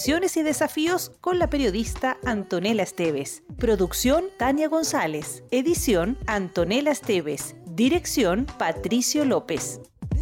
Innovaciones y desafíos con la periodista Antonella Esteves. Producción Tania González. Edición Antonella Esteves. Dirección Patricio López.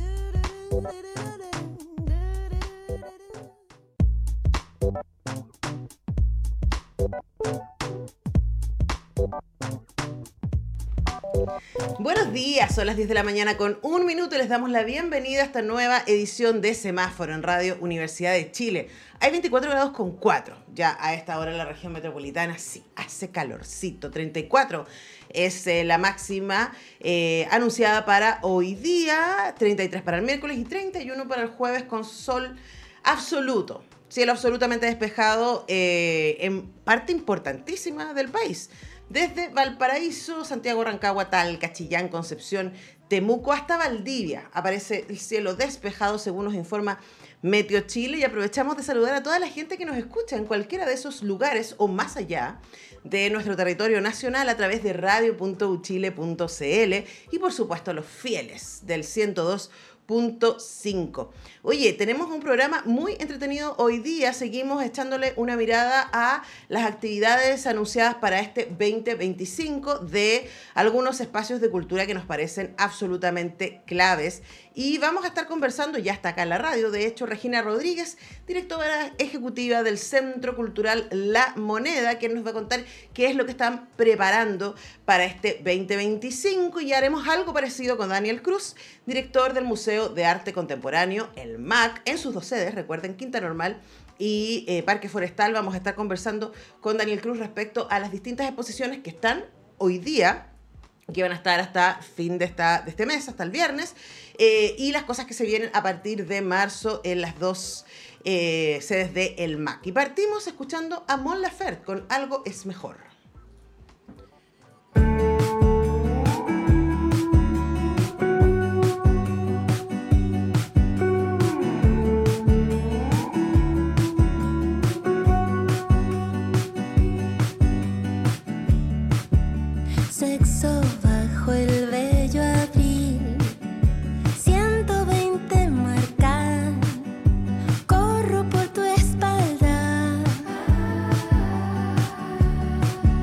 Buenos días, son las 10 de la mañana con 1 minuto y les damos la bienvenida a esta nueva edición de Semáforo en Radio Universidad de Chile. Hay 24 grados con 4, ya a esta hora en la región metropolitana sí, hace calorcito, 34 es la máxima anunciada para hoy día, 33 para el miércoles y 31 para el jueves con sol absoluto. Cielo absolutamente despejado en parte importantísima del país. Desde Valparaíso, Santiago, Rancagua, Talca, Chillán, Concepción, Temuco hasta Valdivia aparece el cielo despejado según nos informa Meteo Chile y aprovechamos de saludar a toda la gente que nos escucha en cualquiera de esos lugares o más allá de nuestro territorio nacional a través de radio.uchile.cl y por supuesto a los fieles del 102.5. Oye, tenemos un programa muy entretenido hoy día. Seguimos echándole una mirada a las actividades anunciadas para este 2025 de algunos espacios de cultura que nos parecen absolutamente claves. Y vamos a estar conversando, ya está acá en la radio, de hecho, Regina Rodríguez, directora ejecutiva del Centro Cultural La Moneda, que nos va a contar qué es lo que están preparando para este 2025. Y haremos algo parecido con Daniel Cruz, director del Museo de Arte Contemporáneo, el MAC, en sus dos sedes, recuerden, Quinta Normal y Parque Forestal. Vamos a estar conversando con Daniel Cruz respecto a las distintas exposiciones que están hoy día, que van a estar hasta fin de este mes, hasta el viernes, y las cosas que se vienen a partir de marzo en las dos sedes de el MAC. Y partimos escuchando a Mon Laferte con Algo es Mejor. Sexo bajo el bello abril, 120 marcan, corro por tu espalda.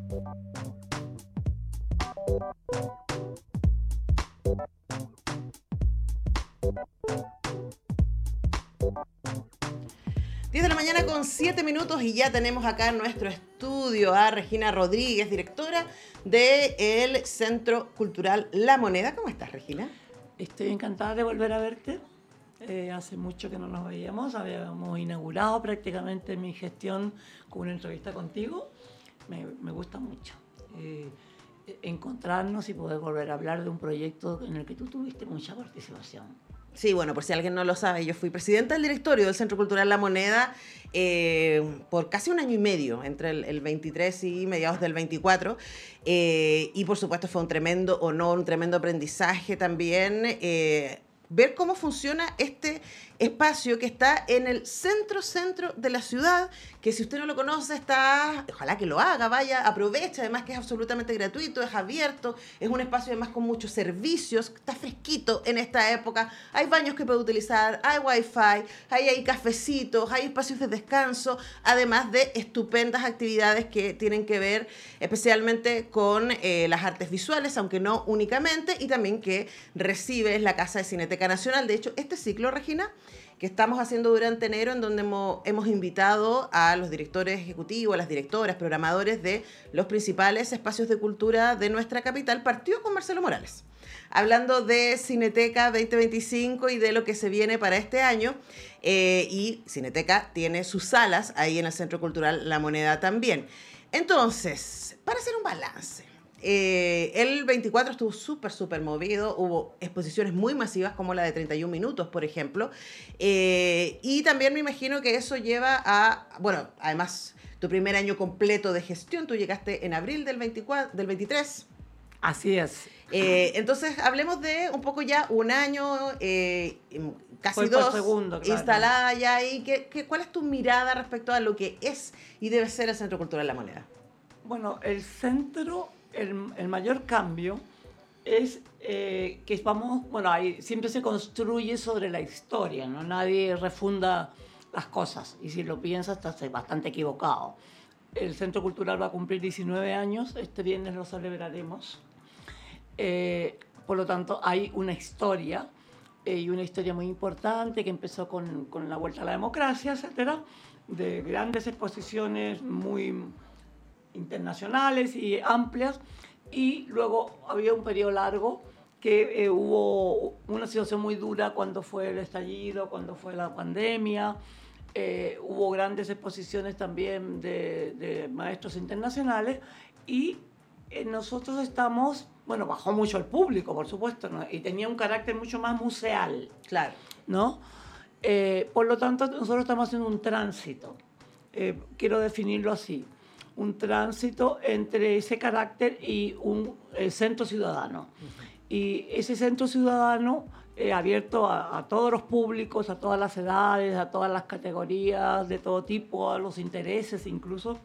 De la mañana con 7 minutos y ya tenemos acá en nuestro estudio a Regina Rodríguez, directora del Centro Cultural La Moneda. ¿Cómo estás, Regina? Estoy encantada de volver a verte. Hace mucho que no nos veíamos. Habíamos inaugurado prácticamente mi gestión con una entrevista contigo. Me gusta mucho encontrarnos y poder volver a hablar de un proyecto en el que tú tuviste mucha participación. Sí, bueno, por si alguien no lo sabe, yo fui presidenta del directorio del Centro Cultural La Moneda por casi 1 año y medio, entre el 23 y mediados del 24. Y por supuesto fue un tremendo honor, un tremendo aprendizaje también. Ver cómo funciona este espacio que está en el centro de la ciudad, que si usted no lo conoce está, ojalá que lo haga, vaya, aproveche, además que es absolutamente gratuito, es abierto, es un espacio además con muchos servicios, está fresquito en esta época, hay baños que puede utilizar, hay wifi, hay cafecitos, hay espacios de descanso, además de estupendas actividades que tienen que ver especialmente con las artes visuales, aunque no únicamente, y también que recibe la Casa de Cineteca Nacional. De hecho, este ciclo, Regina, que estamos haciendo durante enero, en donde hemos invitado a los directores ejecutivos, a las directoras, programadores de los principales espacios de cultura de nuestra capital, partió con Marcelo Morales, hablando de Cineteca 2025 y de lo que se viene para este año. Y Cineteca tiene sus salas ahí en el Centro Cultural La Moneda también. Entonces, para hacer un balance, el 24 estuvo súper movido, hubo exposiciones muy masivas como la de 31 minutos, por ejemplo, y también me imagino que eso lleva a, bueno, además, tu primer año completo de gestión, tú llegaste en abril del 23. Así es. Entonces, hablemos de un poco ya un año, casi Fue 2, segundo, claro, instalada ya ahí. ¿Cuál es tu mirada respecto a lo que es y debe ser el Centro Cultural La Moneda? Bueno, el centro, el mayor cambio es que vamos, bueno, ahí siempre se construye sobre la historia, ¿no? Nadie refunda las cosas, y si lo piensas estás bastante equivocado. El Centro Cultural va a cumplir 19 años, este viernes lo celebraremos. Por lo tanto, hay una historia, y una historia muy importante que empezó con la vuelta a la democracia, etcétera, de grandes exposiciones muy internacionales y amplias, y luego había un periodo largo que hubo una situación muy dura cuando fue el estallido, cuando fue la pandemia. Hubo grandes exposiciones también de maestros internacionales, y nosotros estamos, bueno, bajó mucho el público, por supuesto, ¿no? Y tenía un carácter mucho más museal. Claro. ¿No? Por lo tanto, nosotros estamos haciendo un tránsito, quiero definirlo así, un tránsito entre ese carácter y un centro ciudadano. Y ese centro ciudadano abierto a todos los públicos, a todas las edades, a todas las categorías, de todo tipo, a los intereses incluso,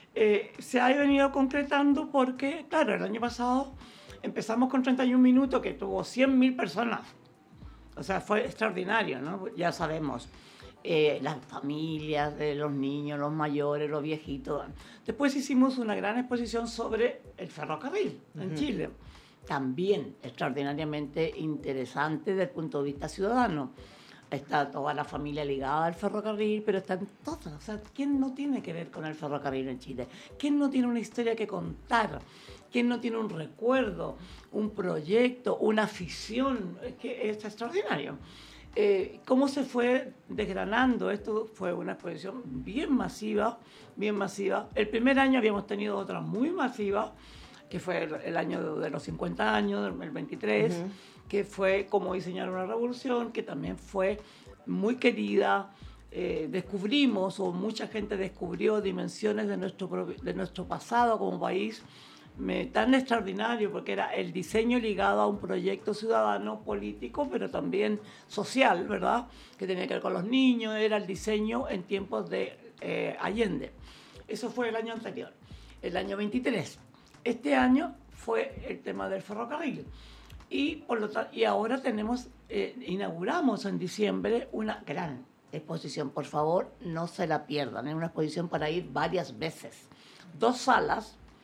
se ha venido concretando porque, claro, el año pasado empezamos con 31 minutos, que tuvo 100.000 personas. O sea, fue extraordinario, ¿no? Ya sabemos, las familias, los niños, los mayores, los viejitos. Después hicimos una gran exposición sobre el ferrocarril en Chile. También extraordinariamente interesante desde el punto de vista ciudadano. Está toda la familia ligada al ferrocarril, pero están todas. O sea, ¿quién no tiene que ver con el ferrocarril en Chile? ¿Quién no tiene una historia que contar? ¿Quién no tiene un recuerdo, un proyecto, una afición? Es que es extraordinario. ¿Cómo se fue desgranando? Esto fue una exposición bien masiva, bien masiva. El primer año habíamos tenido otra muy masiva, que fue el año de los 50 años, el 23, que fue Cómo diseñar una revolución, que también fue muy querida. Descubrimos, o mucha gente descubrió, dimensiones de nuestro pasado como país, tan extraordinario, porque era el diseño ligado a un proyecto ciudadano político, pero también social, ¿verdad? Que tenía que ver con los niños, era el diseño en tiempos de Allende. Eso fue el año anterior, el año 23. Este año fue el tema del ferrocarril. Y ahora inauguramos en diciembre una gran exposición. Por favor, no se la pierdan. Es una exposición para ir varias veces. 2 salas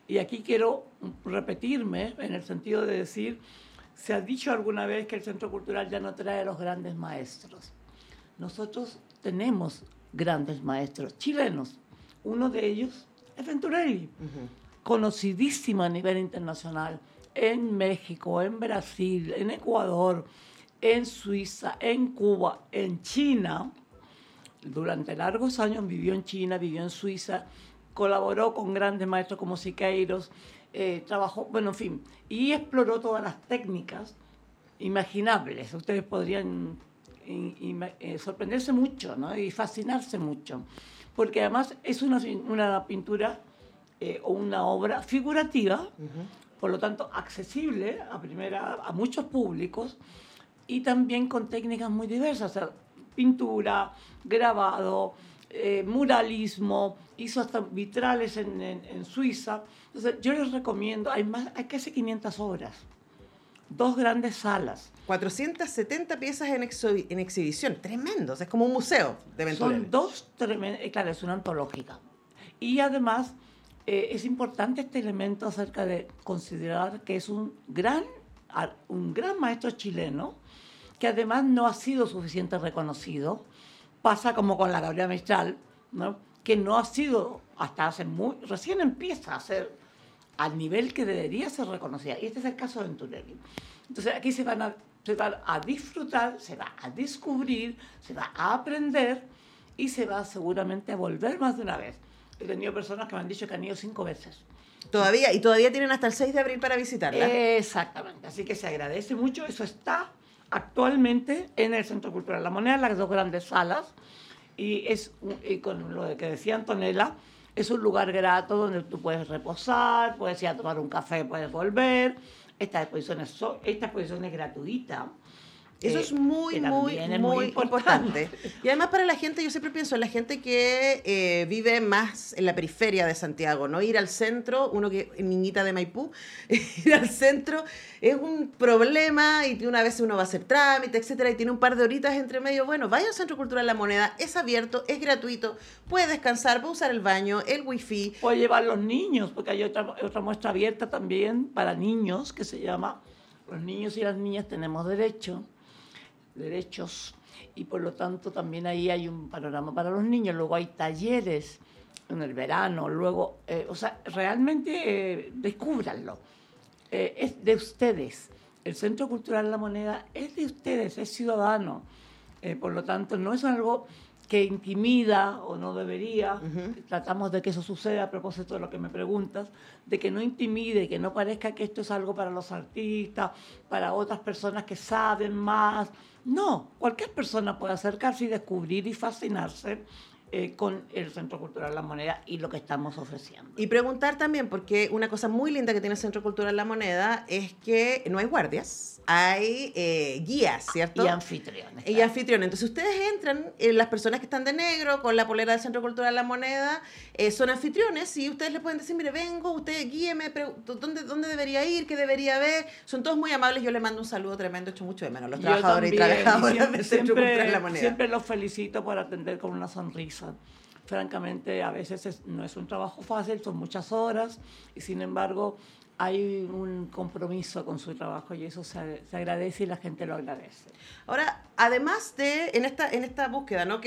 Y aquí quiero repetirme en el sentido de decir, se ha dicho alguna vez que el Centro Cultural ya no trae a los grandes maestros. Nosotros tenemos grandes maestros chilenos. Uno de ellos es Venturelli, conocidísimo a nivel internacional en México, en Brasil, en Ecuador, en Suiza, en Cuba, en China. Durante largos años vivió en China, vivió en Suiza, colaboró con grandes maestros como Siqueiros, trabajó, bueno, en fin, y exploró todas las técnicas imaginables. Ustedes podrían sorprenderse mucho, ¿no? Y fascinarse mucho, porque además es una pintura o una obra figurativa, por lo tanto accesible a muchos públicos, y también con técnicas muy diversas, o sea, pintura, grabado, muralismo, hizo hasta vitrales en Suiza. Entonces, yo les recomiendo, hay casi 500 obras, 2 grandes salas. 470 piezas en exhibición, tremendos, es como un museo de Venturelli. Son 2 tremendas, claro, es una antológica. Y además, es importante este elemento acerca de considerar que es un gran maestro chileno, que además no ha sido suficientemente reconocido. Pasa como con la Gabriela Mistral, ¿no? Que no ha sido, recién empieza a ser al nivel que debería ser reconocida. Y este es el caso de Venturelli. Entonces aquí se van a disfrutar, se va a descubrir, se va a aprender y se va seguramente a volver más de una vez. He tenido personas que me han dicho que han ido 5 veces. Todavía tienen hasta el 6 de abril para visitarla. Exactamente, así que se agradece mucho. Eso está actualmente en el Centro Cultural La Moneda, en las 2 grandes salas, y con lo que decía Antonella, es un lugar grato donde tú puedes reposar, puedes ir a tomar un café, puedes volver. Esta exposición es gratuita. Eso es muy importante. Y además para la gente, yo siempre pienso en la gente que vive más en la periferia de Santiago, ¿no? Ir al centro, uno que es niñita de Maipú, ir al centro es un problema y una vez uno va a hacer trámite, etcétera, y tiene un par de horitas entre medio. Bueno, vaya al Centro Cultural La Moneda, es abierto, es gratuito, puede descansar, puede usar el baño, el wifi. Puede llevar los niños, porque hay otra muestra abierta también para niños que se llama Los niños y las niñas tenemos derechos, y por lo tanto también ahí hay un panorama para los niños. Luego hay talleres en el verano, luego, realmente descúbranlo. Es de ustedes. El Centro Cultural La Moneda es de ustedes, es ciudadano. Por lo tanto, no es algo que intimida o no debería. Tratamos de que eso suceda, a propósito de lo que me preguntas, de que no intimide, que no parezca que esto es algo para los artistas, para otras personas que saben más. No, cualquier persona puede acercarse y descubrir y fascinarse con el Centro Cultural La Moneda y lo que estamos ofreciendo. Y preguntar también, porque una cosa muy linda que tiene el Centro Cultural La Moneda es que no hay guardias, hay guías, ¿cierto? Y anfitriones. Y anfitriones. Entonces ustedes entran, las personas que están de negro con la polera del Centro Cultural La Moneda, son anfitriones y ustedes les pueden decir, mire, vengo, usted guíeme, ¿dónde debería ir? ¿Qué debería ver? Son todos muy amables, yo les mando un saludo tremendo, echo mucho de menos los trabajadores y trabajadoras del Centro Cultural La Moneda. Siempre los felicito por atender con una sonrisa. Francamente, a veces no es un trabajo fácil, son muchas horas y sin embargo hay un compromiso con su trabajo y eso se agradece y la gente lo agradece. Ahora, además de en esta búsqueda, ¿no?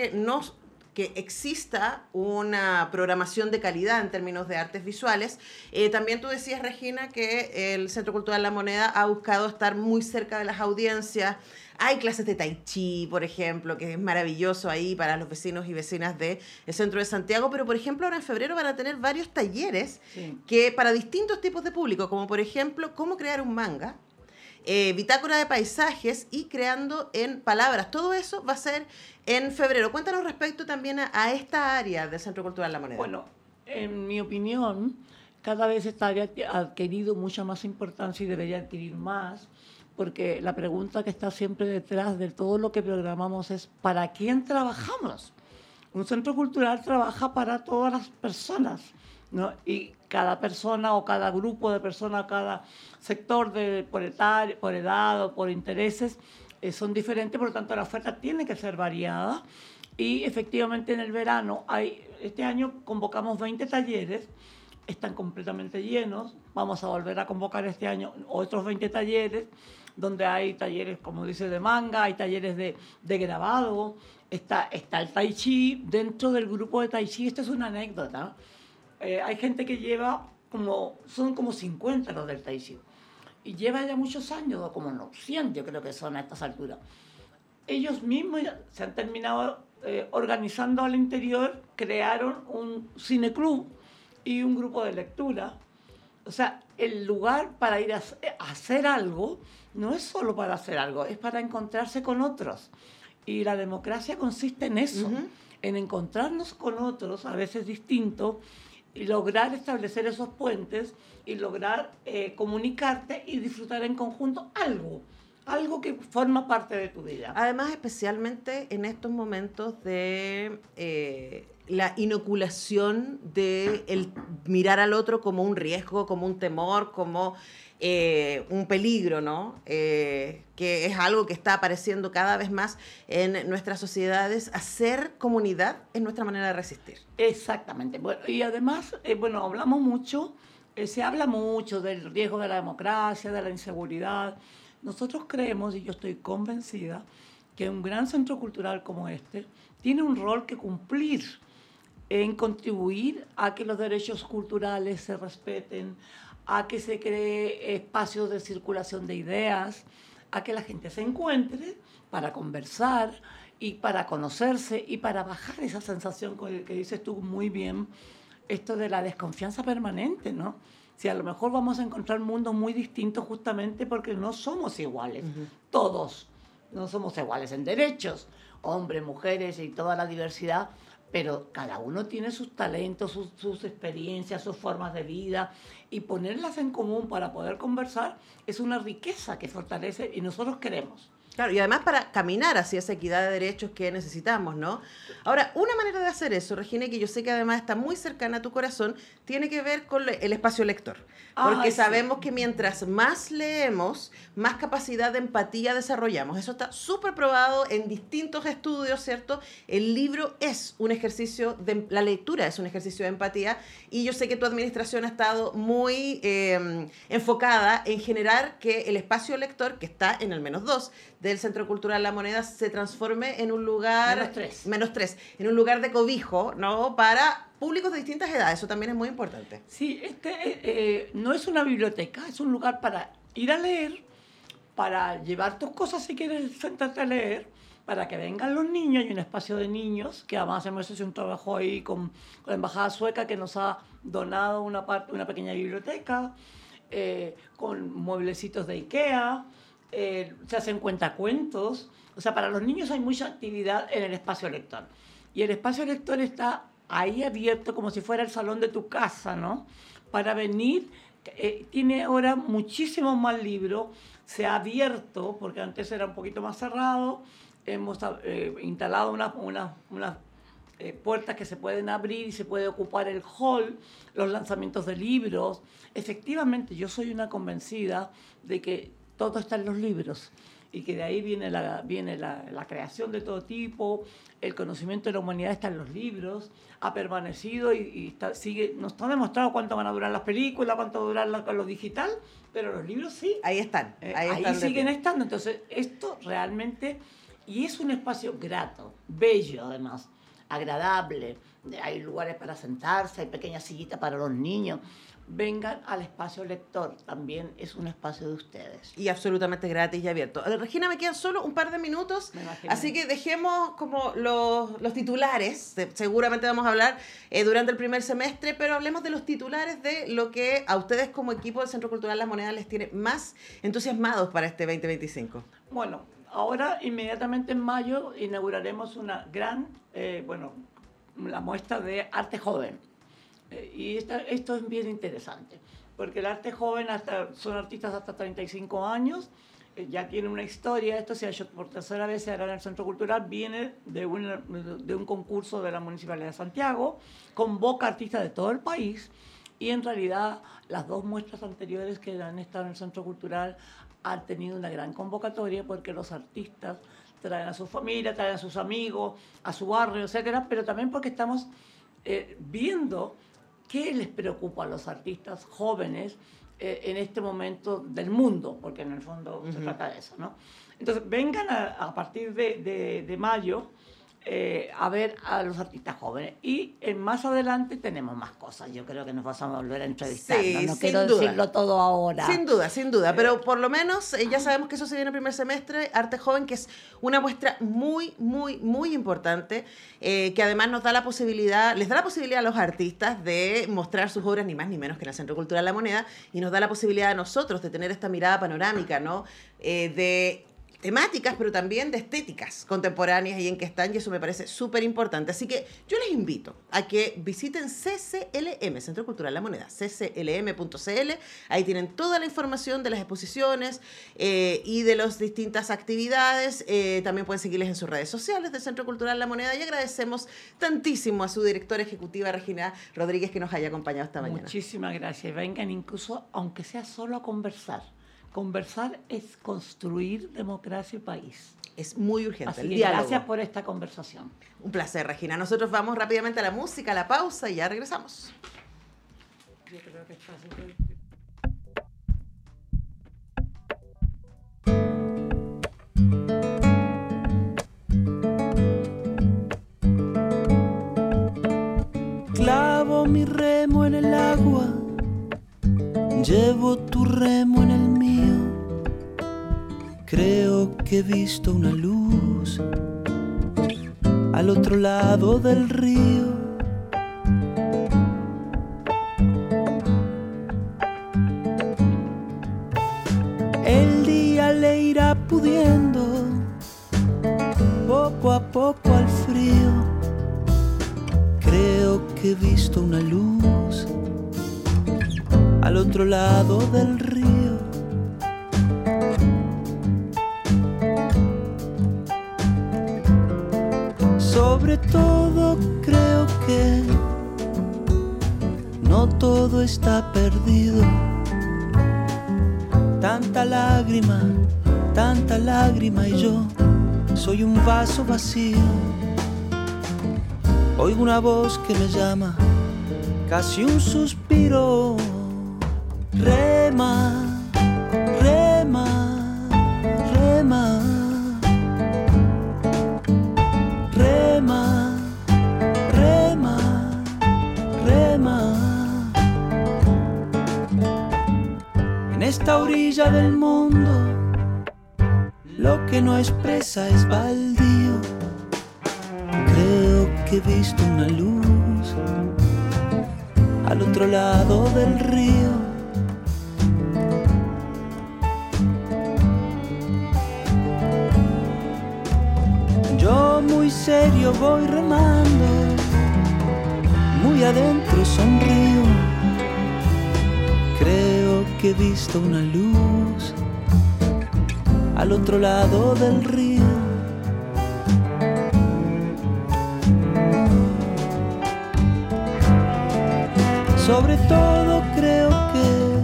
Que exista una programación de calidad en términos de artes visuales. También tú decías, Regina, que el Centro Cultural La Moneda ha buscado estar muy cerca de las audiencias. Hay clases de tai chi, por ejemplo, que es maravilloso ahí para los vecinos y vecinas del centro de Santiago, pero por ejemplo ahora en febrero van a tener varios talleres que para distintos tipos de público, como por ejemplo cómo crear un manga, bitácora de paisajes y creando en palabras. Todo eso va a ser en febrero. Cuéntanos respecto también a esta área del Centro Cultural La Moneda. Bueno, en mi opinión, cada vez esta área ha adquirido mucha más importancia y debería adquirir más, porque la pregunta que está siempre detrás de todo lo que programamos es ¿para quién trabajamos? Un centro cultural trabaja para todas las personas, ¿no? Y cada persona o cada grupo de personas, cada sector por edad o por intereses son diferentes, por lo tanto la oferta tiene que ser variada. Y efectivamente en el verano, este año convocamos 20 talleres están completamente llenos. Vamos a volver a convocar este año otros 20 talleres, donde hay talleres, como dice, de manga, hay talleres de grabado, está el tai chi. Dentro del grupo de tai chi, esta es una anécdota, hay gente que son como 50 los del tai chi, y lleva ya muchos años, como 100 yo creo que son a estas alturas. Ellos mismos se han terminado organizando al interior, crearon un cineclub y un grupo de lectura. O sea, el lugar para ir a hacer algo no es solo para hacer algo, es para encontrarse con otros. Y la democracia consiste en eso, en encontrarnos con otros, a veces distintos, y lograr establecer esos puentes y lograr comunicarte y disfrutar en conjunto algo que forma parte de tu vida. Además, especialmente en estos momentos de la inoculación de el mirar al otro como un riesgo, como un temor, como un peligro, ¿no? Que es algo que está apareciendo cada vez más en nuestras sociedades. Hacer comunidad es nuestra manera de resistir. Exactamente. Bueno, y además, hablamos mucho, se habla mucho del riesgo de la democracia, de la inseguridad. Nosotros creemos, y yo estoy convencida, que un gran centro cultural como este tiene un rol que cumplir en contribuir a que los derechos culturales se respeten, a que se cree espacios de circulación de ideas, a que la gente se encuentre para conversar y para conocerse y para bajar esa sensación que dices tú muy bien, esto de la desconfianza permanente, ¿no? Si a lo mejor vamos a encontrar mundos muy distintos justamente porque no somos iguales, todos no somos iguales en derechos, hombres, mujeres y toda la diversidad, pero cada uno tiene sus talentos, sus experiencias, sus formas de vida, y ponerlas en común para poder conversar es una riqueza que fortalece y nosotros queremos. Claro, y además para caminar hacia esa equidad de derechos que necesitamos, ¿no? Ahora, una manera de hacer eso, Regina, que yo sé que además está muy cercana a tu corazón, tiene que ver con el espacio lector. Porque sabemos que mientras más leemos, más capacidad de empatía desarrollamos. Eso está súper probado en distintos estudios, ¿cierto? El libro es un ejercicio, la lectura es un ejercicio de empatía, y yo sé que tu administración ha estado muy enfocada en generar que el espacio lector, que está en el -2 del Centro Cultural La Moneda, se transforme en un lugar... -3. En un lugar de cobijo, ¿no? Para públicos de distintas edades. Eso también es muy importante. Sí, no es una biblioteca, es un lugar para ir a leer, para llevar tus cosas si quieres sentarte a leer, para que vengan los niños. Hay un espacio de niños, que además hemos hecho un trabajo ahí con la Embajada Sueca, que nos ha donado una pequeña biblioteca, con mueblecitos de IKEA, se hacen cuentacuentos. O sea, para los niños hay mucha actividad en el espacio lector. Y el espacio lector está ahí abierto como si fuera el salón de tu casa, ¿no? Para venir, tiene ahora muchísimos más libros, se ha abierto, porque antes era un poquito más cerrado, hemos instalado unas puertas que se pueden abrir y se puede ocupar el hall, los lanzamientos de libros. Efectivamente, yo soy una convencida de que todo está en los libros, y que de ahí viene la creación de todo tipo, el conocimiento de la humanidad está en los libros, ha permanecido y sigue. No está demostrado cuánto van a durar las películas, cuánto va a durar lo digital, pero los libros sí. Ahí están. Ahí siguen estando. Entonces, esto realmente, y es un espacio grato, bello además, agradable, hay lugares para sentarse, hay pequeñas sillitas para los niños. Vengan al espacio lector, también es un espacio de ustedes. Y absolutamente gratis y abierto. Regina, me quedan solo un par de minutos, así que dejemos como los titulares. Seguramente vamos a hablar durante el primer semestre, pero hablemos de los titulares de lo que a ustedes como equipo del Centro Cultural La Moneda les tiene más entusiasmados para este 2025. Bueno, ahora inmediatamente en mayo inauguraremos una gran, la muestra de arte joven. Y esto es bien interesante, porque el arte joven son artistas hasta 35 años, ya tiene una historia. Esto se ha hecho por tercera vez, se hará en el Centro Cultural, viene de un concurso de la Municipalidad de Santiago, convoca artistas de todo el país, y en realidad las dos muestras anteriores que han estado en el Centro Cultural han tenido una gran convocatoria, porque los artistas traen a su familia, traen a sus amigos, a su barrio, etcétera, pero también porque estamos viendo qué les preocupa a los artistas jóvenes en este momento del mundo, porque en el fondo se trata de eso, ¿no? Entonces, vengan a partir de mayo a ver a los artistas jóvenes. Y más adelante tenemos más cosas. Yo creo que nos vamos a volver a entrevistar. Sí, no quiero decirlo todo ahora. Sin duda. Pero por lo menos ya sabemos que eso se viene el primer semestre. Arte Joven, que es una muestra muy, muy, muy importante, que además les da la posibilidad a los artistas de mostrar sus obras ni más ni menos que en el Centro Cultural La Moneda, y nos da la posibilidad a nosotros de tener esta mirada panorámica, ¿no? De temáticas, pero también de estéticas contemporáneas y en que están, y eso me parece súper importante. Así que yo les invito a que visiten CCLM, Centro Cultural La Moneda, cclm.cl. Ahí tienen toda la información de las exposiciones y de las distintas actividades. También pueden seguirles en sus redes sociales del Centro Cultural La Moneda, y agradecemos tantísimo a su directora ejecutiva, Regina Rodríguez, que nos haya acompañado esta mañana. Muchísimas gracias. Vengan incluso, aunque sea solo a conversar. Conversar es construir democracia y país. Es muy urgente. Así el que diálogo. gracias por esta conversación. Un placer, Regina. Nosotros vamos rápidamente a la música, a la pausa, y ya regresamos. Yo creo que está súper... Clavo mi remo en el agua, llevo tu remo en el mío. Creo que he visto una luz al otro lado del río. El día le irá pudiendo poco a poco al frío. Creo que he visto una luz al otro lado del río. Sobre todo creo que no todo está perdido. Tanta lágrima y yo soy un vaso vacío. Oigo una voz que me llama, casi un suspiro. Rema, rema, rema. Rema, rema, rema. En esta orilla del mundo, lo que no expresa es baldío. Creo que he visto una luz al otro lado del río. Yo muy serio voy remando, muy adentro sonrío. Creo que he visto una luz al otro lado del río. Sobre todo creo que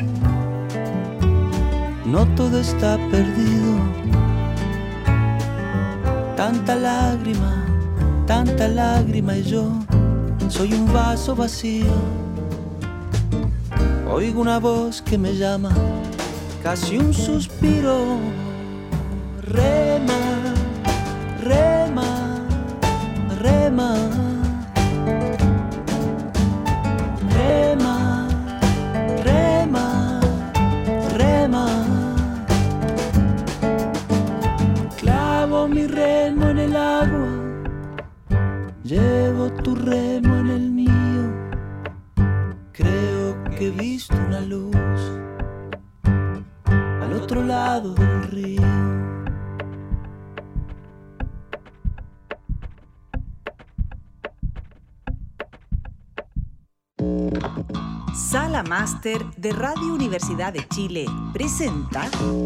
no todo está perdido. Tanta lágrima y yo soy un vaso vacío. Oigo una voz que me llama, casi un suspiro. Rema, rema, rema. Rema, rema, rema. Clavo mi remo en el agua, llevo tu remo en el mío. Creo que he visto una luz al otro lado del río. Sala Máster de Radio Universidad de Chile presenta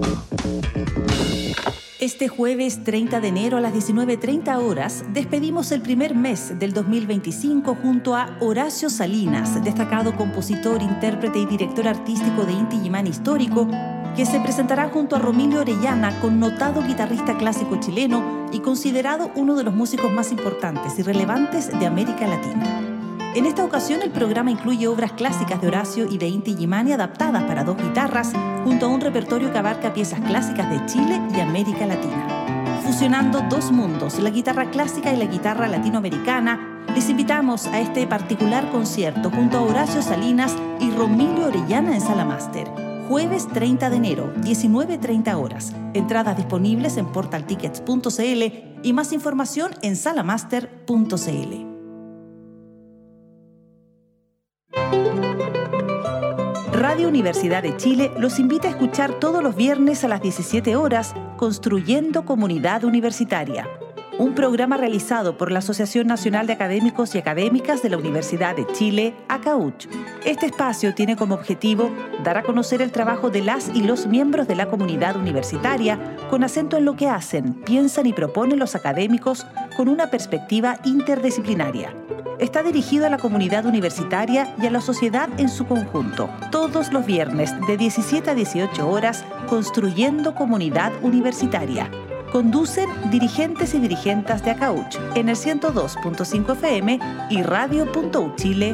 este jueves 30 de enero a las 19:30 horas despedimos el primer mes del 2025 junto a Horacio Salinas, destacado compositor, intérprete y director artístico de Inti Illimani Histórico, que se presentará junto a Romilio Orellana, connotado guitarrista clásico chileno y considerado uno de los músicos más importantes y relevantes de América Latina. En esta ocasión el programa incluye obras clásicas de Horacio y de Inti Illimani adaptadas para 2 guitarras, junto a un repertorio que abarca piezas clásicas de Chile y América Latina. Fusionando 2 mundos, la guitarra clásica y la guitarra latinoamericana, les invitamos a este particular concierto junto a Horacio Salinas y Romilio Orellana en Sala Máster. Jueves 30 de enero, 19:30 horas. Entradas disponibles en portaltickets.cl y más información en salamaster.cl. Radio Universidad de Chile los invita a escuchar todos los viernes a las 17 horas Construyendo Comunidad Universitaria, un programa realizado por la Asociación Nacional de Académicos y Académicas de la Universidad de Chile, ACAUCH. Este espacio tiene como objetivo dar a conocer el trabajo de las y los miembros de la comunidad universitaria con acento en lo que hacen, piensan y proponen los académicos con una perspectiva interdisciplinaria. Está dirigido a la comunidad universitaria y a la sociedad en su conjunto. Todos los viernes de 17 a 18 horas, Construyendo Comunidad Universitaria. Conducen dirigentes y dirigentas de ACAUCH en el 102.5 FM y radio.uchile.cl.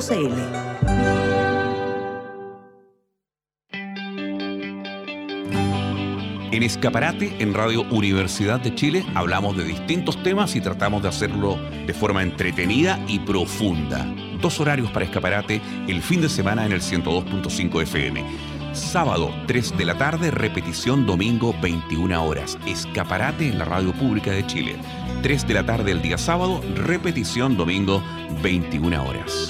En Escaparate, en Radio Universidad de Chile, hablamos de distintos temas y tratamos de hacerlo de forma entretenida y profunda. 2 horarios para Escaparate, el fin de semana en el 102.5 FM. Sábado, 3 de la tarde, repetición domingo, 21 horas. Escaparate en la Radio Pública de Chile. 3 de la tarde el día sábado, repetición domingo, 21 horas.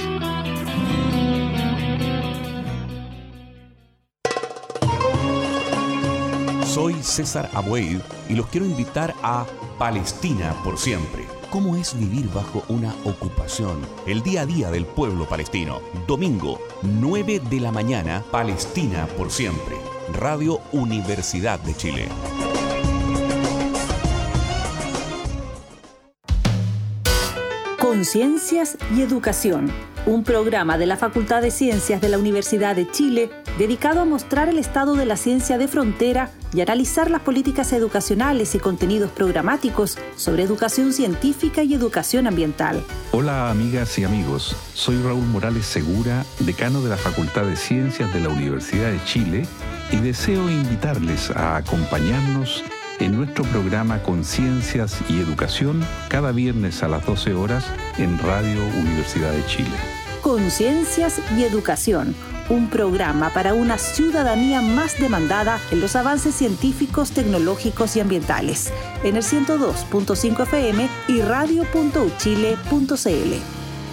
Soy César Abueid y los quiero invitar a Palestina por siempre. ¿Cómo es vivir bajo una ocupación? El día a día del pueblo palestino. Domingo, 9 de la mañana, Palestina por siempre. Radio Universidad de Chile. Conciencias y Educación, un programa de la Facultad de Ciencias de la Universidad de Chile dedicado a mostrar el estado de la ciencia de frontera y analizar las políticas educacionales y contenidos programáticos sobre educación científica y educación ambiental. Hola amigas y amigos, soy Raúl Morales Segura, decano de la Facultad de Ciencias de la Universidad de Chile y deseo invitarles a acompañarnos en nuestro programa Conciencias y Educación cada viernes a las 12 horas en Radio Universidad de Chile. Conciencias y Educación, un programa para una ciudadanía más demandada en los avances científicos, tecnológicos y ambientales, en el 102.5 FM y radio.uchile.cl.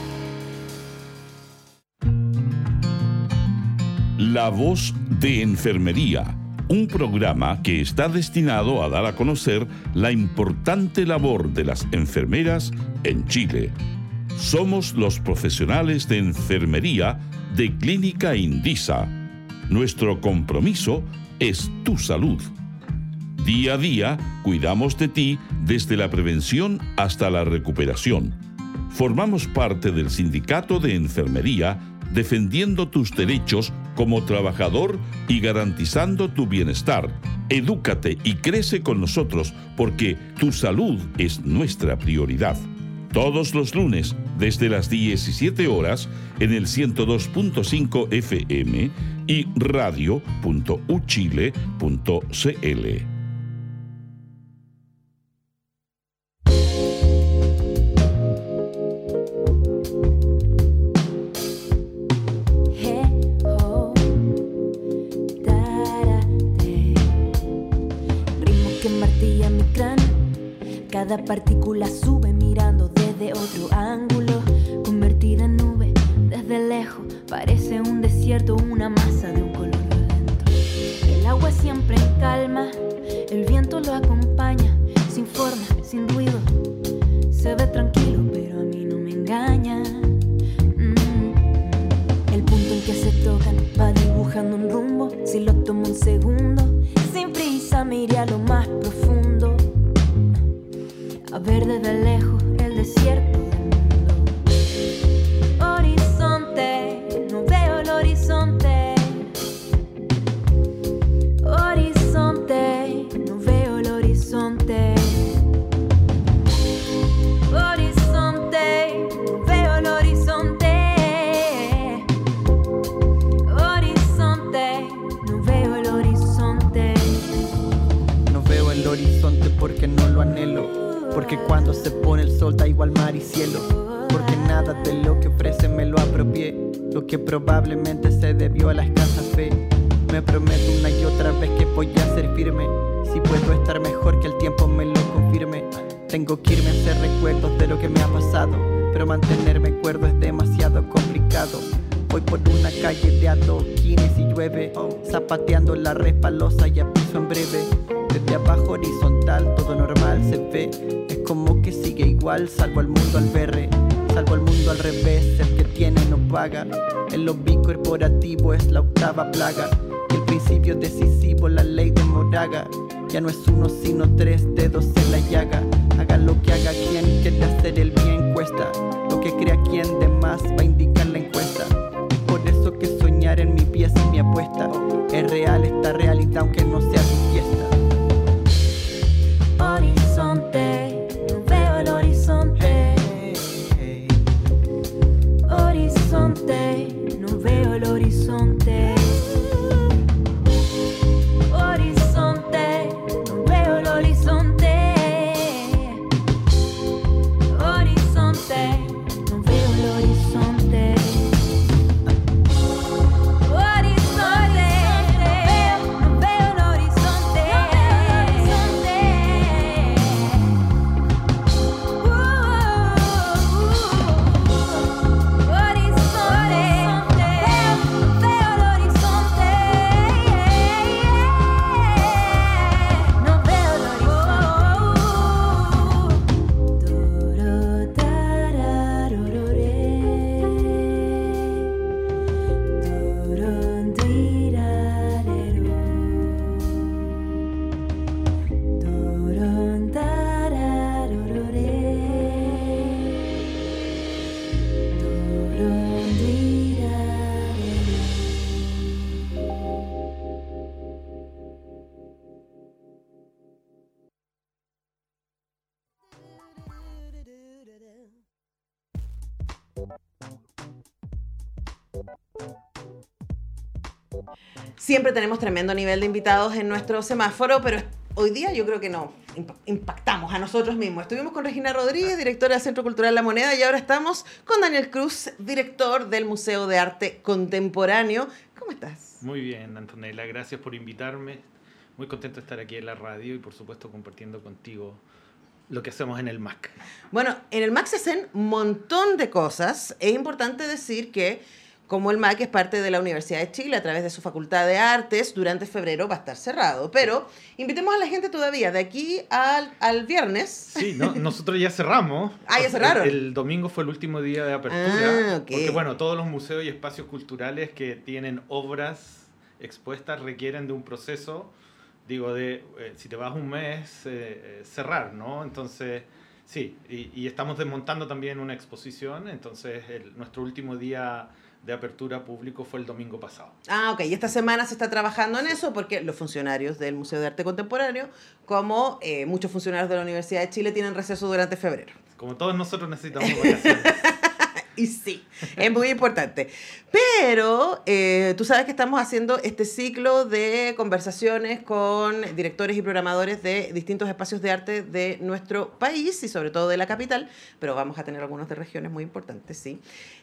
La Voz de Enfermería, un programa que está destinado a dar a conocer la importante labor de las enfermeras en Chile. Somos los profesionales de enfermería de Clínica Indisa. Nuestro compromiso es tu salud. Día a día cuidamos de ti desde la prevención hasta la recuperación. Formamos parte del Sindicato de Enfermería defendiendo tus derechos como trabajador y garantizando tu bienestar. Edúcate y crece con nosotros porque tu salud es nuestra prioridad. Todos los lunes, desde las 17 horas, en el 102.5 FM y radio.uchile.cl. Cada partícula sube mirando desde otro ángulo, convertida en nube desde lejos, parece un desierto, una masa de un color violento. El agua siempre en calma, el viento lo acompaña, sin forma, sin ruido, se ve tranquilo, pero a mí no me engaña. El punto en que se tocan va dibujando un rumbo, si lo tomo un segundo, sin prisa me iré a lo más profundo, a ver desde lejos el desierto del mundo. Horizonte, no veo el horizonte. Horizonte, no veo el horizonte. Horizonte, no veo el horizonte. porque cuando se pone el sol da igual mar y cielo, porque nada de lo que ofrece me lo apropié, lo que probablemente se debió a la escasa fe. Me prometo una y otra vez que voy a ser firme, si puedo estar mejor que el tiempo me lo confirme. Tengo que irme a hacer recuerdos de lo que me ha pasado, pero mantenerme cuerdo es demasiado complicado. Voy por una calle de adoquines y llueve, zapateando la resbalosa y a piso en breve. Desde abajo horizontal todo normal se ve, es como que sigue igual salvo al mundo al berre. Salvo al mundo al revés, el que tiene no paga. El lobby corporativo es la octava plaga, y el principio decisivo la ley de Moraga. Ya no es uno sino 3 dedos en la llaga. Haga lo que haga quien quiere hacer el bien cuesta, lo que crea quien de más va a indicar la encuesta. Por eso que soñar en mi pieza es mi apuesta, es real esta realidad aunque no sea tu fiesta. Horizonte, no veo el horizonte. Horizonte, no veo el horizonte. Horizonte, no veo el horizonte. Horizonte, no veo el horizonte. Siempre tenemos tremendo nivel de invitados en nuestro semáforo, pero hoy día yo creo que no, impactamos a nosotros mismos. Estuvimos con Regina Rodríguez, directora del Centro Cultural La Moneda, y ahora estamos con Daniel Cruz, director del Museo de Arte Contemporáneo. ¿Cómo estás? Muy bien, Antonella, gracias por invitarme. Muy contento de estar aquí en la radio y por supuesto compartiendo contigo lo que hacemos en el MAC. Bueno, en el MAC se hacen un montón de cosas. Es importante decir que como el MAC es parte de la Universidad de Chile a través de su Facultad de Artes, durante febrero va a estar cerrado. Pero invitemos a la gente todavía, de aquí al viernes. Sí, no, nosotros ya cerramos. Ah, ya cerraron. El domingo fue el último día de apertura. Okay. Porque bueno, todos los museos y espacios culturales que tienen obras expuestas requieren de un proceso, digo, de si te vas un mes, cerrar, ¿no? Entonces, sí, y estamos desmontando también una exposición, entonces nuestro último día de apertura público fue el domingo pasado. Ah, ok. Y esta semana se está trabajando en eso porque los funcionarios del Museo de Arte Contemporáneo, como muchos funcionarios de la Universidad de Chile, tienen receso durante febrero. Como todos nosotros necesitamos vacaciones. Y sí, es muy importante. Pero tú sabes que estamos haciendo este ciclo de conversaciones con directores y programadores de distintos espacios de arte de nuestro país y sobre todo de la capital, pero vamos a tener algunos de regiones muy importantes, sí.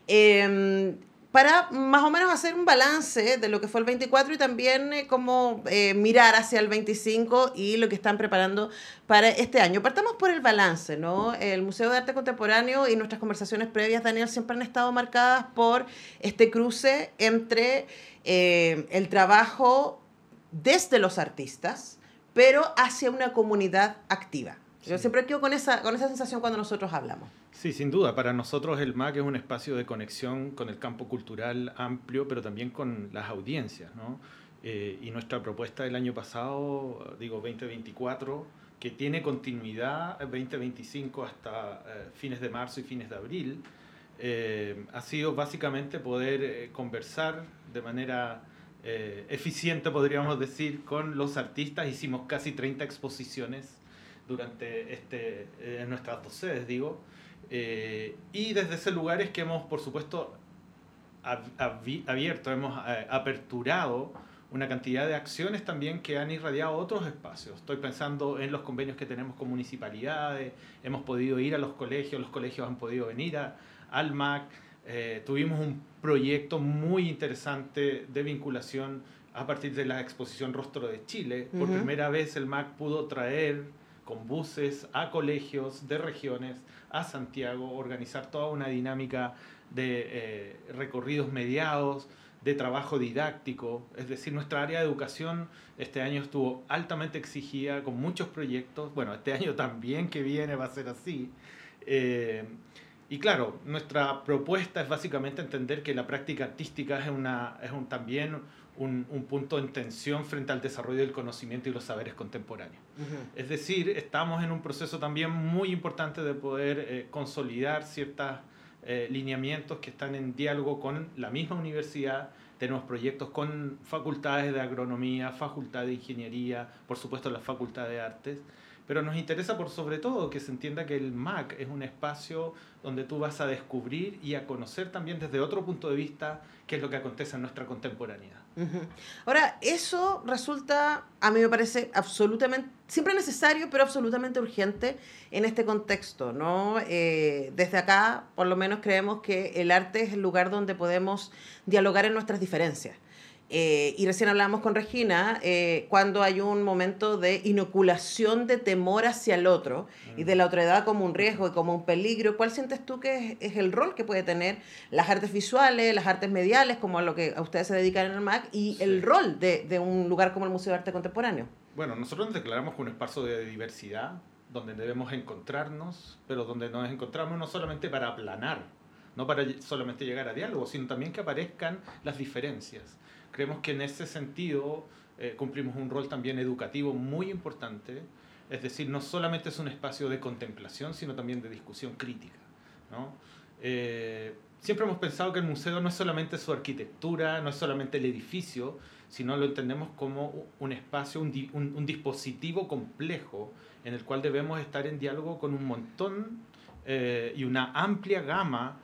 Para más o menos hacer un balance de lo que fue el 24 y también cómo mirar hacia el 25 y lo que están preparando para este año. Partamos por el balance, ¿no? El Museo de Arte Contemporáneo y nuestras conversaciones previas, Daniel, siempre han estado marcadas por este cruce entre el trabajo desde los artistas, pero hacia una comunidad activa. Yo siempre quedo con esa sensación cuando nosotros hablamos. Sí, sin duda. Para nosotros el MAC es un espacio de conexión con el campo cultural amplio, pero también con las audiencias, ¿no? Y nuestra propuesta del año pasado, digo 2024, que tiene continuidad 2025 hasta fines de marzo y fines de abril, ha sido básicamente poder conversar de manera eficiente, podríamos decir, con los artistas. Hicimos casi 30 exposiciones durante nuestras 2 sedes, digo. Y desde ese lugar es que hemos, por supuesto, abierto, hemos aperturado una cantidad de acciones también que han irradiado a otros espacios. Estoy pensando en los convenios que tenemos con municipalidades, hemos podido ir a los colegios han podido venir al MAC. Tuvimos un proyecto muy interesante de vinculación a partir de la exposición Rostro de Chile. Por primera vez el MAC pudo traer con buses a colegios de regiones a Santiago, organizar toda una dinámica de recorridos mediados, de trabajo didáctico. Es decir, nuestra área de educación este año estuvo altamente exigida con muchos proyectos. Bueno, este año también que viene va a ser así. Y claro, nuestra propuesta es básicamente entender que la práctica artística es también un punto en tensión frente al desarrollo del conocimiento y los saberes contemporáneos. Es decir, estamos en un proceso también muy importante de poder consolidar ciertos lineamientos que están en diálogo con la misma universidad. Tenemos proyectos con facultades de agronomía, facultad de ingeniería, por supuesto la facultad de artes. Pero nos interesa por sobre todo que se entienda que el MAC es un espacio donde tú vas a descubrir y a conocer también desde otro punto de vista qué es lo que acontece en nuestra contemporaneidad. Ahora, eso resulta, a mí me parece absolutamente, siempre necesario, pero absolutamente urgente en este contexto, ¿no? Desde acá, por lo menos, creemos que el arte es el lugar donde podemos dialogar en nuestras diferencias. Y recién hablábamos con Regina, cuando hay un momento de inoculación de temor hacia el otro y de la otredad como un riesgo y como un peligro. ¿Cuál sientes tú que es el rol que puede tener las artes visuales, las artes mediales, como a lo que a ustedes se dedican en el MAC, y el rol de un lugar como el Museo de Arte Contemporáneo? Bueno, nosotros nos declaramos como un espacio de diversidad, donde debemos encontrarnos, pero donde nos encontramos no solamente para aplanar, no para solamente llegar a diálogo, sino también que aparezcan las diferencias. Creemos que en ese sentido cumplimos un rol también educativo muy importante, es decir, no solamente es un espacio de contemplación, sino también de discusión crítica, ¿no? Siempre hemos pensado que el museo no es solamente su arquitectura, no es solamente el edificio, sino lo entendemos como un espacio, un dispositivo complejo en el cual debemos estar en diálogo con un montón y una amplia gama,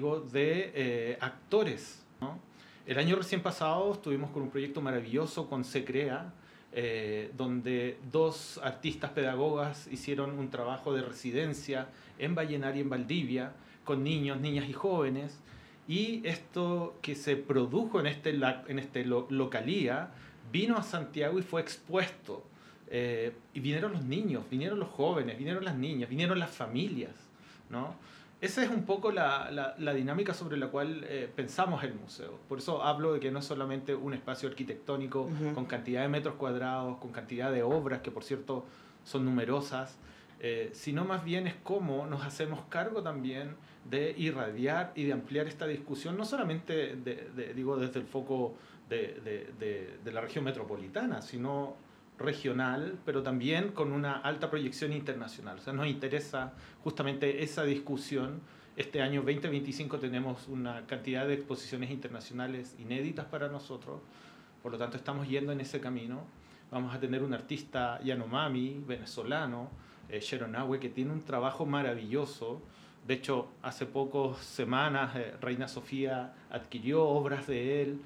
de actores, ¿no? El año recién pasado estuvimos con un proyecto maravilloso con SECREA, donde 2 artistas pedagogas hicieron un trabajo de residencia en Vallenar y en Valdivia, con niños, niñas y jóvenes, y esto que se produjo en este localía vino a Santiago y fue expuesto. Y vinieron los niños, vinieron los jóvenes, vinieron las niñas, vinieron las familias, ¿no? Esa es un poco la dinámica sobre la cual pensamos el museo. Por eso hablo de que no es solamente un espacio arquitectónico con cantidad de metros cuadrados, con cantidad de obras, que por cierto son numerosas, sino más bien es cómo nos hacemos cargo también de irradiar y de ampliar esta discusión, no solamente desde el foco de la región metropolitana, sino regional, pero también con una alta proyección internacional. O sea, nos interesa justamente esa discusión. Este año 2025 tenemos una cantidad de exposiciones internacionales inéditas para nosotros, por lo tanto estamos yendo en ese camino. Vamos a tener un artista Yanomami, venezolano, Sharon Awe, que tiene un trabajo maravilloso. De hecho, hace pocas semanas Reina Sofía adquirió obras de él.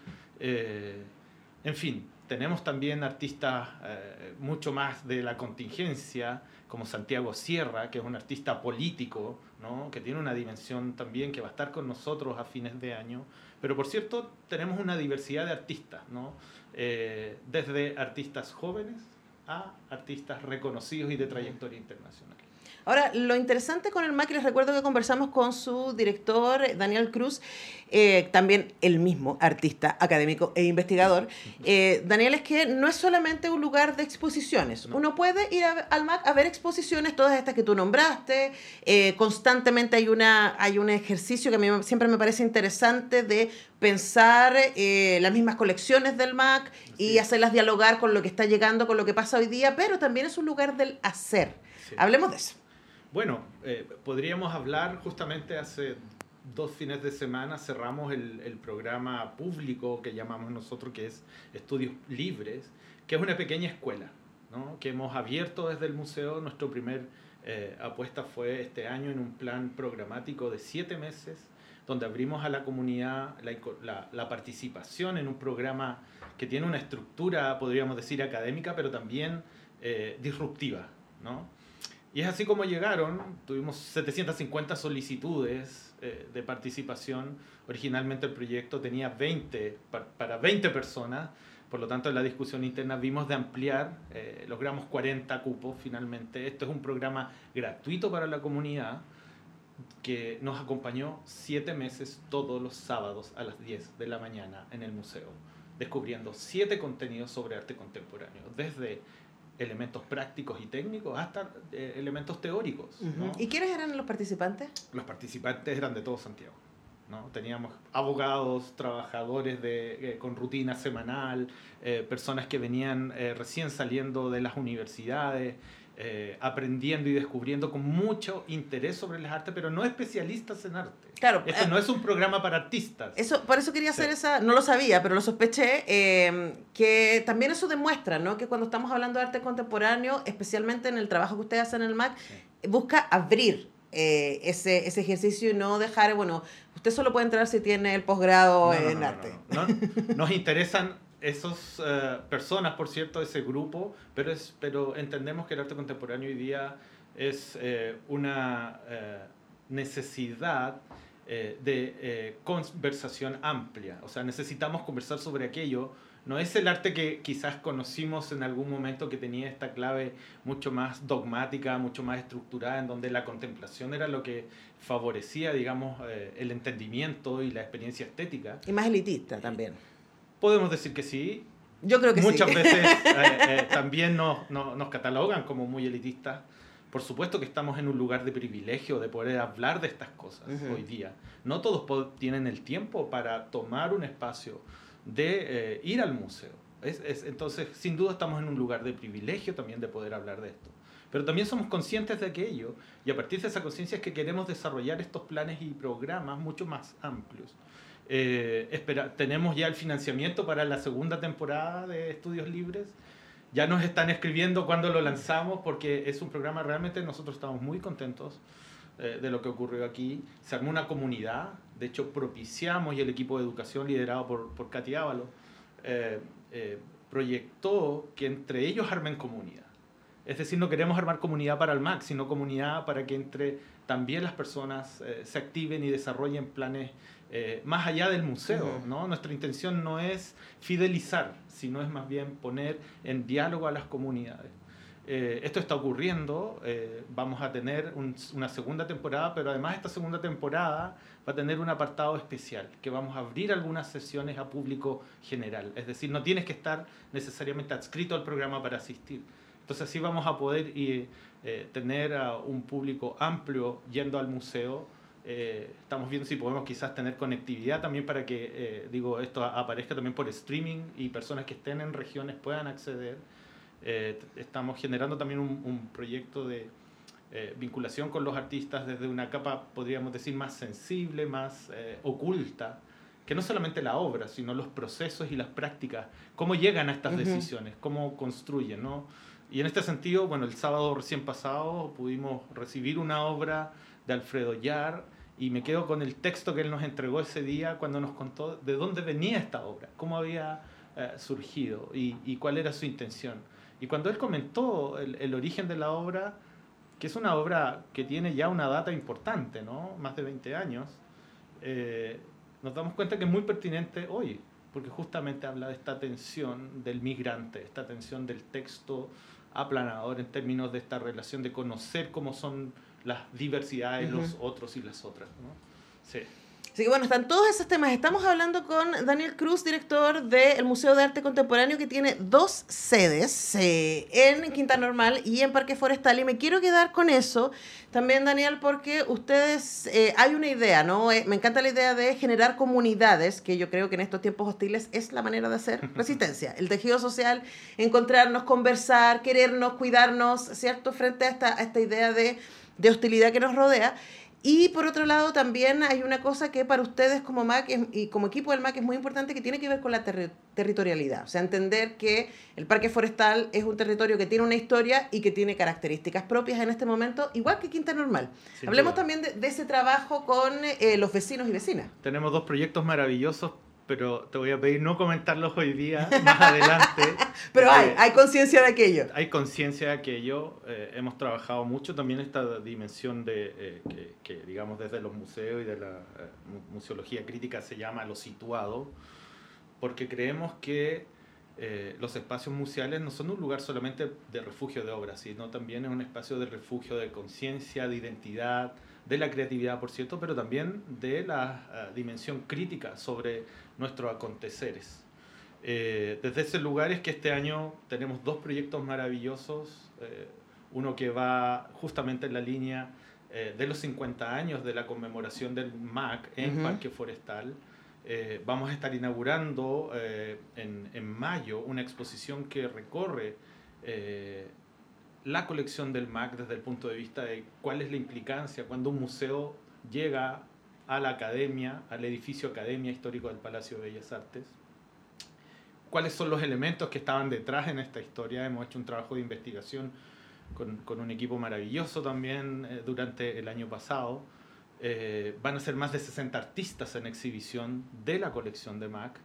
En fin, tenemos también artistas mucho más de la contingencia, como Santiago Sierra, que es un artista político, ¿no? Que tiene una dimensión también que va a estar con nosotros a fines de año. Pero por cierto, tenemos una diversidad de artistas, ¿no? Desde artistas jóvenes a artistas reconocidos y de trayectoria internacional. Ahora, lo interesante con el MAC, les recuerdo que conversamos con su director, Daniel Cruz, también el mismo artista, académico e investigador. Daniel, es que no es solamente un lugar de exposiciones. No. Uno puede ir al MAC a ver exposiciones, todas estas que tú nombraste. Constantemente hay un ejercicio que a mí siempre me parece interesante de pensar las mismas colecciones del MAC y hacerlas dialogar con lo que está llegando, con lo que pasa hoy día, pero también es un lugar del hacer. Sí. Hablemos de eso. Bueno, podríamos hablar justamente hace 2 fines de semana cerramos el programa público que llamamos nosotros, que es Estudios Libres, que es una pequeña escuela, ¿no? Que hemos abierto desde el museo. Nuestra primera apuesta fue este año en un plan programático de 7 meses, donde abrimos a la comunidad la participación en un programa que tiene una estructura, podríamos decir, académica, pero también disruptiva, ¿no? Y es así como llegaron, tuvimos 750 solicitudes de participación. Originalmente el proyecto tenía 20, para 20 personas, por lo tanto en la discusión interna vimos de ampliar, logramos 40 cupos finalmente. Esto es un programa gratuito para la comunidad que nos acompañó 7 meses todos los sábados a las 10 de la mañana en el museo, descubriendo 7 contenidos sobre arte contemporáneo, desde elementos prácticos y técnicos hasta elementos teóricos, ¿no? ¿Y quiénes eran los participantes? Los participantes eran de todo Santiago, ¿no? Teníamos abogados, trabajadores con rutina semanal, personas que venían recién saliendo de las universidades, aprendiendo y descubriendo con mucho interés sobre las artes, pero no especialistas en arte. Claro, Esto no es un programa para artistas. Por eso quería hacer esa, no lo sabía, pero lo sospeché, que también eso demuestra, ¿no? Que cuando estamos hablando de arte contemporáneo, especialmente en el trabajo que ustedes hacen en el MAC, busca abrir ese ejercicio y no dejar, bueno, usted solo puede entrar si tiene el posgrado en arte. No. Nos interesan esas personas, por cierto, ese grupo, pero entendemos que el arte contemporáneo hoy día es una necesidad de conversación amplia. O sea, necesitamos conversar sobre aquello. No es el arte que quizás conocimos en algún momento, que tenía esta clave mucho más dogmática, mucho más estructurada, en donde la contemplación era lo que favorecía, digamos, el entendimiento y la experiencia estética. Y más elitista también. Podemos decir que sí. Yo creo que muchas sí. veces también nos catalogan como muy elitistas. Por supuesto que estamos en un lugar de privilegio de poder hablar de estas cosas hoy día. No todos tienen el tiempo para tomar un espacio de ir al museo. Entonces, sin duda estamos en un lugar de privilegio también de poder hablar de esto. Pero también somos conscientes de aquello, y a partir de esa conciencia es que queremos desarrollar estos planes y programas mucho más amplios. Tenemos ya el financiamiento para la segunda temporada de Estudios Libres. Ya nos están escribiendo cuando lo lanzamos, porque es un programa, realmente nosotros estamos muy contentos de lo que ocurrió aquí. Se armó una comunidad, de hecho propiciamos, y el equipo de educación liderado por Katy Ávalo proyectó que entre ellos armen comunidad. Es decir, no queremos armar comunidad para el MAC, sino comunidad para que entre también las personas se activen y desarrollen planes más allá del museo, ¿no? Nuestra intención no es fidelizar, sino es más bien poner en diálogo a las comunidades. Esto está ocurriendo, vamos a tener una segunda temporada, pero además esta segunda temporada va a tener un apartado especial, que vamos a abrir algunas sesiones a público general. Es decir, no tienes que estar necesariamente adscrito al programa para asistir. Entonces así vamos a poder tener a un público amplio yendo al museo. Estamos viendo si podemos quizás tener conectividad también para que esto aparezca también por streaming y personas que estén en regiones puedan acceder. Estamos generando también un proyecto de vinculación con los artistas desde una capa, podríamos decir, más sensible, más oculta, que no solamente la obra, sino los procesos y las prácticas, cómo llegan a estas decisiones, cómo construyen, ¿no? Y en este sentido, bueno, el sábado recién pasado pudimos recibir una obra de Alfredo Yar, y me quedo con el texto que él nos entregó ese día cuando nos contó de dónde venía esta obra, cómo había surgido y cuál era su intención. Y cuando él comentó el origen de la obra, que es una obra que tiene ya una data importante, ¿no? Más de 20 años, nos damos cuenta que es muy pertinente hoy, porque justamente habla de esta tensión del migrante, esta tensión del texto aplanador en términos de esta relación de conocer cómo son las diversidades, los otros y las otras, ¿no? Sí. Así que bueno, están todos esos temas. Estamos hablando con Daniel Cruz, director del Museo de Arte Contemporáneo, que tiene 2 sedes, en Quinta Normal y en Parque Forestal. Y me quiero quedar con eso también, Daniel, porque ustedes, hay una idea, ¿no? Me encanta la idea de generar comunidades, que yo creo que en estos tiempos hostiles es la manera de hacer resistencia. El tejido social, encontrarnos, conversar, querernos, cuidarnos, ¿cierto? Frente a esta idea de hostilidad que nos rodea. Y por otro lado también hay una cosa que para ustedes como MAC y como equipo del MAC es muy importante, que tiene que ver con la territorialidad. O sea, entender que el Parque Forestal es un territorio que tiene una historia y que tiene características propias en este momento, igual que Quinta Normal. Sin Hablemos duda. también de ese trabajo con los vecinos y vecinas. Tenemos 2 proyectos maravillosos, pero te voy a pedir no comentarlos hoy día, más adelante. Pero hay conciencia de aquello. Hay conciencia de aquello. Hemos trabajado mucho también esta dimensión de que digamos, desde los museos y de la museología crítica se llama lo situado, porque creemos que los espacios museales no son un lugar solamente de refugio de obras, sino también es un espacio de refugio de conciencia, de identidad, de la creatividad, por cierto, pero también de la dimensión crítica sobre nuestros aconteceres. Desde ese lugar es que este año tenemos 2 proyectos maravillosos, uno que va justamente en la línea de los 50 años de la conmemoración del MAC en Parque Forestal. Vamos a estar inaugurando en mayo una exposición que recorre la colección del MAC desde el punto de vista de cuál es la implicancia cuando un museo llega a la academia, al edificio Academia Histórico del Palacio de Bellas Artes. ¿Cuáles son los elementos que estaban detrás en esta historia? Hemos hecho un trabajo de investigación con un equipo maravilloso también durante el año pasado. Van a ser más de 60 artistas en exhibición de la colección de MAC.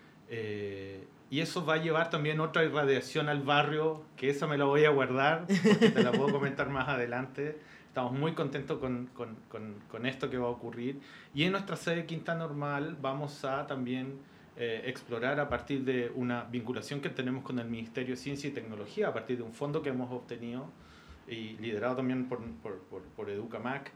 Y eso va a llevar también otra irradiación al barrio, que esa me la voy a guardar, porque te la puedo comentar más adelante. Estamos muy contentos con esto que va a ocurrir. Y en nuestra sede Quinta Normal vamos a también explorar a partir de una vinculación que tenemos con el Ministerio de Ciencia y Tecnología, a partir de un fondo que hemos obtenido y liderado también por EducaMac.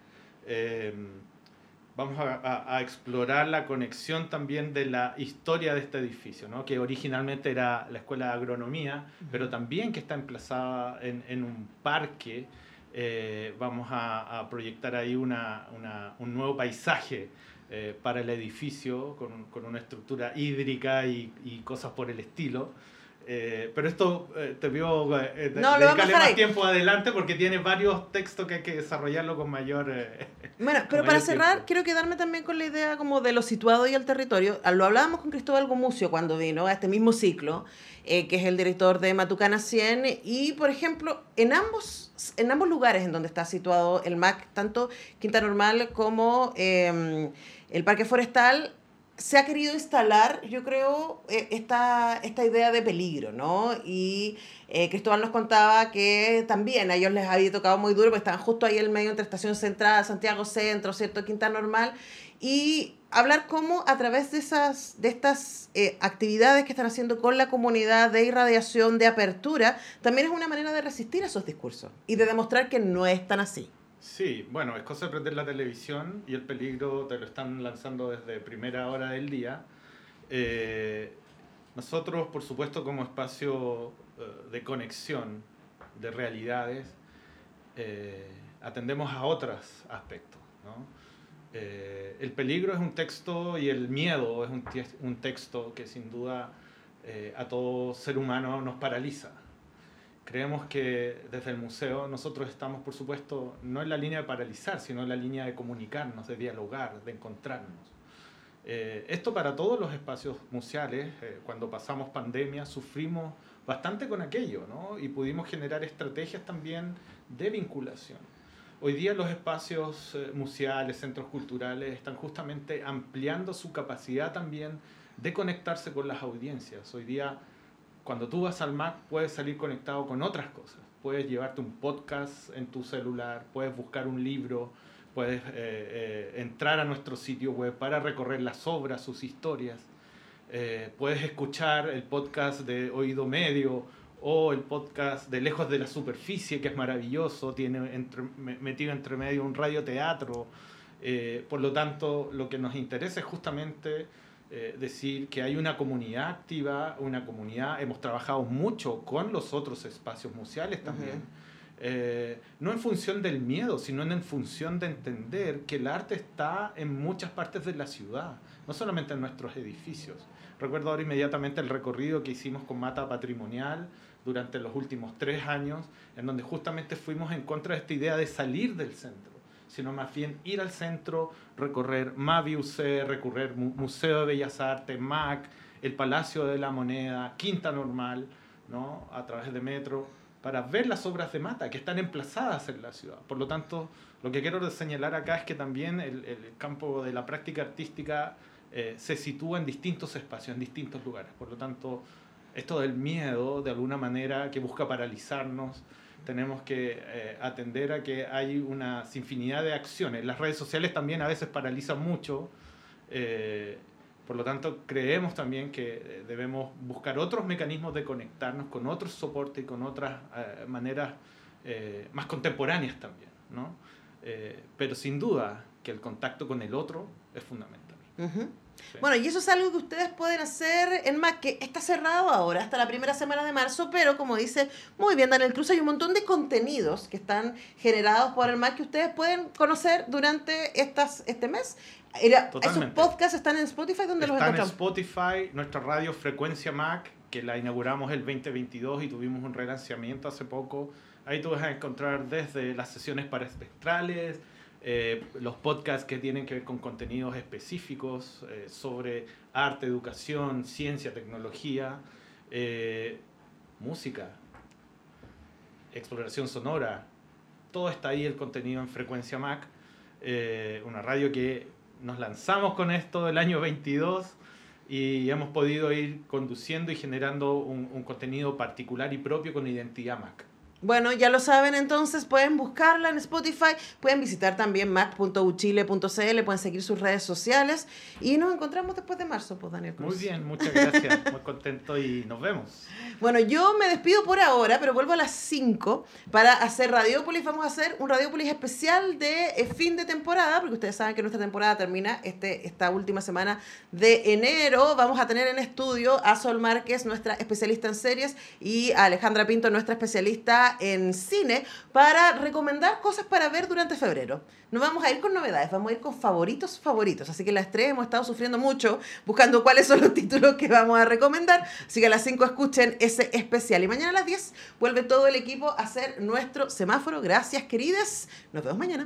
Vamos a explorar la conexión también de la historia de este edificio, ¿no? Que originalmente era la Escuela de Agronomía, pero también que está emplazada en un parque. Vamos a proyectar ahí un nuevo paisaje para el edificio con una estructura hídrica y cosas por el estilo. Pero esto te veo dedicarle más tiempo adelante porque tiene varios textos que hay que desarrollarlo con mayor bueno, pero para cerrar tiempo. Quiero quedarme también con la idea como de lo situado y el territorio. Lo hablábamos con Cristóbal Gumucio cuando vino a este mismo ciclo, que es el director de Matucana 100, y por ejemplo en ambos lugares en donde está situado el MAC, tanto Quinta Normal como el Parque Forestal, se ha querido instalar, yo creo, esta idea de peligro, ¿no? Y Cristóbal nos contaba que también a ellos les había tocado muy duro, porque estaban justo ahí en el medio entre Estación Central, Santiago Centro, ¿cierto? Quinta Normal, y hablar cómo a través de estas actividades que están haciendo con la comunidad de irradiación, de apertura, también es una manera de resistir a esos discursos y de demostrar que no es tan así. Sí, bueno, es cosa de prender la televisión y el peligro te lo están lanzando desde primera hora del día. Nosotros, por supuesto, como espacio de conexión de realidades, atendemos a otros aspectos, ¿no? El peligro es un texto y el miedo es un texto que sin duda a todo ser humano nos paraliza. Creemos que desde el museo nosotros estamos, por supuesto, no en la línea de paralizar, sino en la línea de comunicarnos, de dialogar, de encontrarnos. Esto para todos los espacios museales, cuando pasamos pandemia, sufrimos bastante con aquello, ¿no? Y pudimos generar estrategias también de vinculación. Hoy día los espacios museales, centros culturales, están justamente ampliando su capacidad también de conectarse con las audiencias. Hoy día, cuando tú vas al MAC, puedes salir conectado con otras cosas. Puedes llevarte un podcast en tu celular, puedes buscar un libro, puedes entrar a nuestro sitio web para recorrer las obras, sus historias. Puedes escuchar el podcast de Oído Medio o el podcast de Lejos de la Superficie, que es maravilloso, tiene metido entre medio un radioteatro. Por lo tanto, lo que nos interesa es justamente decir que hay una comunidad activa, una comunidad, hemos trabajado mucho con los otros espacios museales también, no en función del miedo, sino en función de entender que el arte está en muchas partes de la ciudad, no solamente en nuestros edificios. Recuerdo ahora inmediatamente el recorrido que hicimos con Mata Patrimonial durante los últimos 3 años, en donde justamente fuimos en contra de esta idea de salir del centro, sino más bien ir al centro, recorrer Maviuc, recorrer Museo de Bellas Artes, MAC, el Palacio de la Moneda, Quinta Normal, ¿no? A través de metro, para ver las obras de Mata que están emplazadas en la ciudad. Por lo tanto, lo que quiero señalar acá es que también el campo de la práctica artística se sitúa en distintos espacios, en distintos lugares. Por lo tanto, esto del miedo, de alguna manera, que busca paralizarnos, tenemos que atender a que hay una infinidad de acciones. Las redes sociales también a veces paralizan mucho. Por lo tanto, creemos también que debemos buscar otros mecanismos de conectarnos con otros soportes y con otras maneras más contemporáneas también, ¿no? Pero sin duda que el contacto con el otro es fundamental. Uh-huh. Sí. Bueno, y eso es algo que ustedes pueden hacer en MAC, que está cerrado ahora hasta la primera semana de marzo, pero como dice muy bien Daniel Cruz, hay un montón de contenidos que están generados por el MAC que ustedes pueden conocer durante este mes. Esos podcasts están en Spotify, ¿dónde los encontramos? Están en Spotify, nuestra radio Frecuencia MAC, que la inauguramos el 2022 y tuvimos un relanzamiento hace poco. Ahí tú vas a encontrar desde las sesiones paraespectrales, los podcasts que tienen que ver con contenidos específicos sobre arte, educación, ciencia, tecnología, música, exploración sonora. Todo está ahí el contenido en Frecuencia MAC, una radio que nos lanzamos con esto el año 22 y hemos podido ir conduciendo y generando un contenido particular y propio con identidad MAC. Bueno, ya lo saben, entonces pueden buscarla en Spotify, pueden visitar también mac.uchile.cl, pueden seguir sus redes sociales y nos encontramos después de marzo, pues, Daniel Cruz. Muy bien, muchas gracias, muy contento y nos vemos. Bueno, yo me despido por ahora, pero vuelvo a las 5 para hacer Radiópolis. Vamos a hacer un Radiópolis especial de fin de temporada, porque ustedes saben que nuestra temporada termina esta última semana de enero. Vamos a tener en estudio a Sol Márquez, nuestra especialista en series, y a Alejandra Pinto, nuestra especialista en cine, para recomendar cosas para ver durante febrero. No vamos a ir con novedades, vamos a ir con favoritos. Así que las 3 hemos estado sufriendo mucho buscando cuáles son los títulos que vamos a recomendar. Así que a las 5 escuchen ese especial. Y mañana a las 10 vuelve todo el equipo a hacer nuestro semáforo. Gracias, queridas. Nos vemos mañana.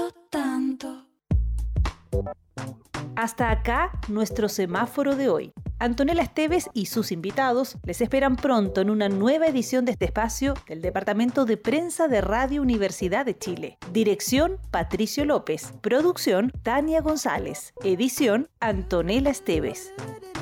tanto. Hasta acá nuestro semáforo de hoy. Antonella Esteves y sus invitados les esperan pronto en una nueva edición de este espacio del Departamento de Prensa de Radio Universidad de Chile. Dirección, Patricio López. Producción, Tania González. Edición, Antonella Esteves.